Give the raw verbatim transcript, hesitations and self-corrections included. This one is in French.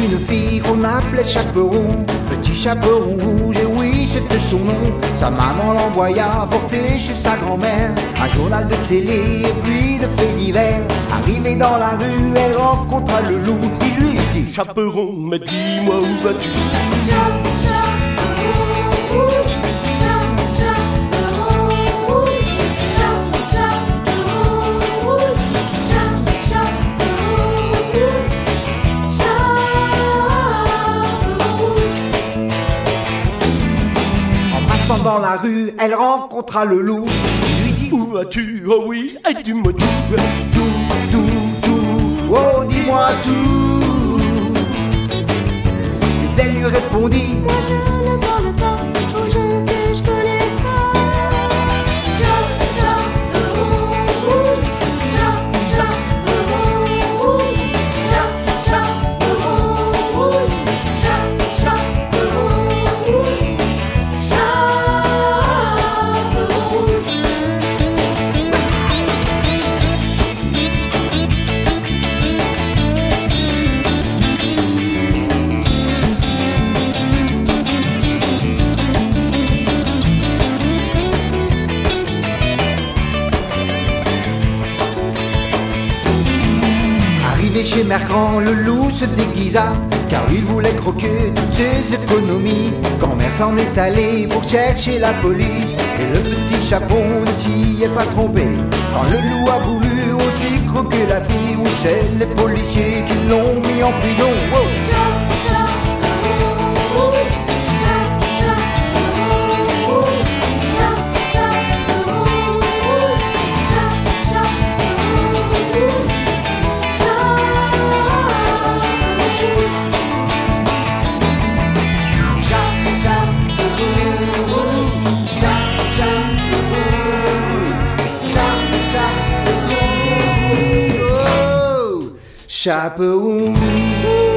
une fille qu'on appelait Chaperon, petit chaperon rouge, et oui c'était son nom. Sa maman l'envoya porter chez sa grand-mère un journal de télé et puis de faits divers. Arrivée dans la rue, elle rencontra le loup, il lui dit: Chaperon, mais dis-moi où vas-tu? Dans la rue, elle rencontra le loup. Il lui dit: Où vas-tu? Oh oui, et dis-moi tout. Tout, tout, tout, oh dis-moi tout. Mais elle lui répondit: Moi je ne parle pas aux gens que je connais pas. Chez Mercant, le loup se déguisa, car il voulait croquer toutes ses économies. Quand Mère s'en est allé pour chercher la police, et le petit chaperon ne s'y est pas trompé. Quand le loup a voulu aussi croquer la fille, où c'est les policiers qui l'ont mis en prison. Wow. Chaperon.